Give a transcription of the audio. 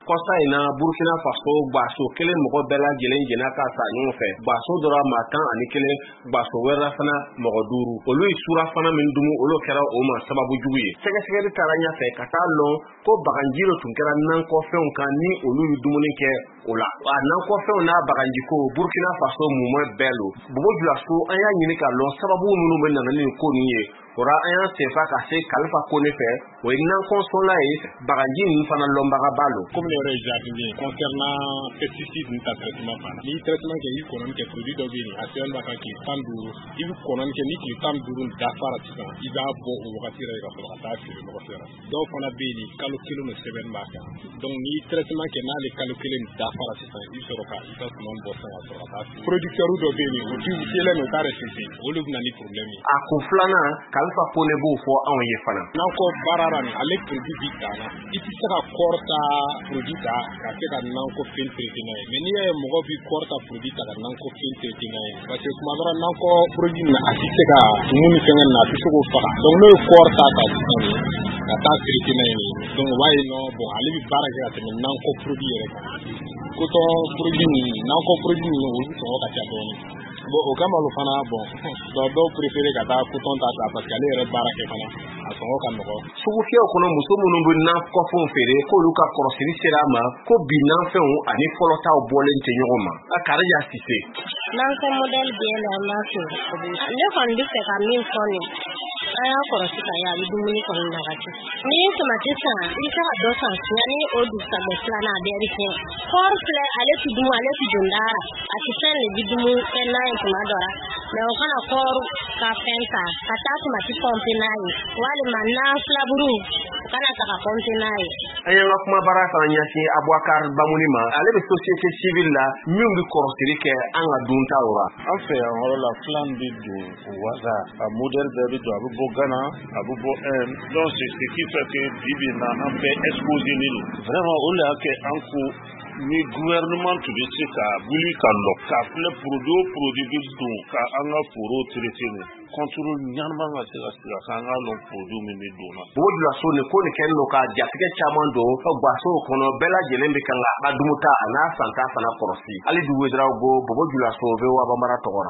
Kɔsa in na Burkina Faso gbaso kelen mɔgɔ bɛɛ lajɛlen jɛna ka sa ɲɔgɔn fɛ. Gbaso dɔra maa 11, gbaso wɛrɛ fana mɔgɔ 5. Olu ye surafana min dun olu kɛra o ma sababu jugu ye. Sɛgɛsɛgɛli taara ɲɛfɛ ka taa lɔn ko bagaji dɔ tun kɛra nankɔfɛnw kan ni olu ye dumuni kɛ o la. A nankɔfɛnw n'a bagaji ko Burkina Faso mouvement bɛɛ lo. Bobo Dioulasso an y'a ɲini ka lɔn sababu minnu bɛ nana ni ko nin ye. Ora an y'a sefa ka se Kalifa Kone fɛ o ye nankɔsɔnla ye bagaji ninnu fana lɔnbaga ba lo. Comme le yɛrɛ jardinier concernant pesticide ni ta traitement fana ni traitement kɛ i kɔnɔni kɛ produit dɔ bɛ yen actuellement b'a kan tile 15 i bɛ kɔnɔni kɛ ni tile 15 dafara sisan i b'a bɔ o wagati yɛrɛ ka sɔrɔ ka taa feere mɔgɔ fɛra dɔw fana bɛ yen kalo 1 de sɛbɛn b'a kan donc ni traitement kɛ n'ale kalo 1 dafara sisan i sɔrɔ ka i ka suman bɔ sisan ka sɔrɔ ka taa feere producteur dɔ bɛ yen o t'u yɛlɛ n'o t'a respecté olu bɛ na ni problème ye. A kun filanan Kalifa Kone b'o fɔ anw ye fana. N'an ko baara la ale produit bi ta la i tɛ se ka kɔrɔ ta produit ta ka se ka nanko fɛn traité n'a ye mais n'i y'a ye mɔgɔ bi kɔrɔ ta produit ta ka nanko fɛn traité n'a ye parce que kuma dɔ la nanko produit na a tɛ se ka mun ni fɛngɛ na a tɛ se k'o faga donc n'o ye kɔrɔ ta ka sisan ka taa traité n'a ye donc o b'a ye non bon ale bi baara kɛ ka tɛmɛ nanko produit yɛrɛ kan coton produit nin nanko produit nin olu sɔngɔ ka ca dɔɔnin. Bon o kama olu fana bon dɔw préféré ka taa coton ta parce que ale yɛrɛ baara kɛ fana a sɔngɔ ka nɔgɔ. Sugu fiyɛw kɔnɔ muso minnu bɛ nankɔfɛnw feere k'olu ka kɔrɔsiri sera a ma ko bi nanfɛnw ani fɔlɔtaw bɔlen tɛ ɲɔgɔn ma. A Kariya Sise. Nankɔ modèle bɛ yɛlɛma ne kɔni bɛ fɛ ka min fɔ nin an y'a kɔrɔsi ka ye a bɛ dumuni kɔni nagati. N'i ye tomati san i bɛ se ka dɔ san yanni o dugusajɛ filanan a bɛɛ bɛ tiɲɛ. Kɔɔri filɛ ale tɛ dun ale tɛ don dara a tɛ fɛn de di dumuni fɛn n'a ye tuma dɔ la mais o kana kɔɔri ka fɛn ta ka taa tomati pɔmpe n'a ye walima na filaburu o kana ta ka pɔmpe n'a ye. An y'an ka kumabara fana ɲɛsin Abubakar Bamuni ma ale bɛ société civile la min bɛ kɔrɔsiri kɛ an ka duntaw la. An fɛ yan yɔrɔ la filan bɛ don o waza a modèle bɛɛ bɛ don a bɛ bɔ Ghana a bɛ bɔ donc c'est ce qui fait que bi bi in na an bɛ exposé ni vraiment o de y'a kɛ an ko ni gouvernement tun bɛ se ka wuli ka lɔ ka filɛ produit bɛ don ka an ka foro traité ni contrôle ɲanama ka se ka sigi ka an ka lɔn produit min bɛ don na. Bobo Dioulasso ni ko nin kɛlen don ka jatigɛ caman don gbasow kɔnɔ bɛɛ lajɛlen bɛ kan ka a ka dunta a n'a santa fana kɔrɔsi. Hali bi Ouédraogo Bobo Dioulasso bɛ Waba mara tɔgɔ la.